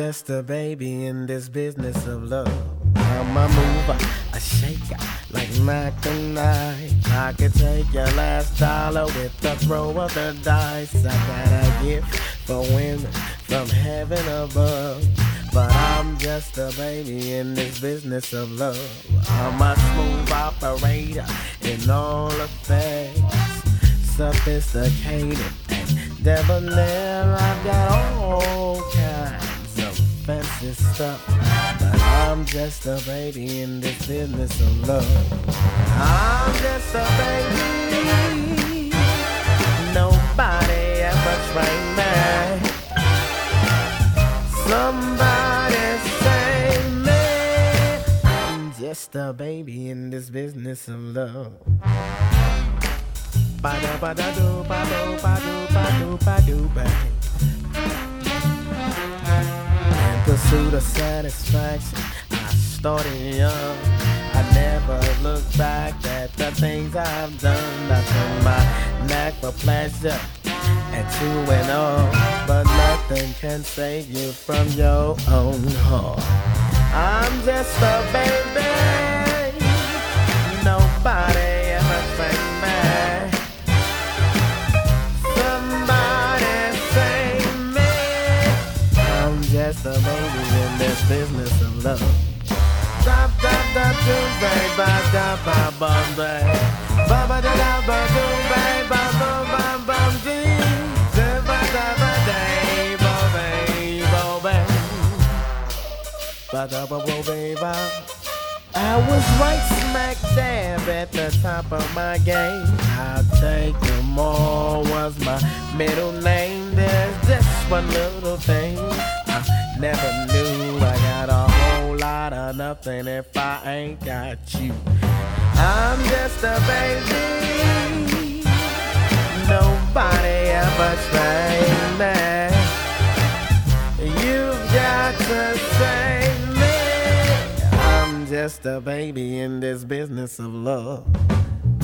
just a baby in this business of love. I'm a mover, a shaker, like Mac and I could take your last dollar with the throw of the dice. I got a gift for women from heaven above, but I'm just a baby in this business of love. I'm a smooth operator in all affairs, sophisticated and debonair. I've got all kinds of fancy stuff, but I'm just a baby in this business of love. I'm just a baby, nobody ever trained me. Somebody save me. I'm just a baby in this business of love. Ba-da-ba-da-do, ba-do, ba-do, ba-do, ba-do, bang. In pursuit of satisfaction, I started young. I never look back at the things I've done. I turned my knack for pleasure and to and all, but nothing can save you from your own heart. I'm just a baby, nobody ever trained me. Somebody save me. I'm just a baby in this business of love. Da da da do ba ba da ba bum ba ba ba da da ba do ba ba bum bum bum dee da ba da ba day bo ba bo ba ba da ba bo ba. I was right smack dab at the top of my game. I'll take them all was my middle name. There's just one little thing I never knew. I got a whole lot of nothing if I ain't got you. I'm just a baby, nobody ever trained me. You've got to save me. I'm just a baby in this business of love.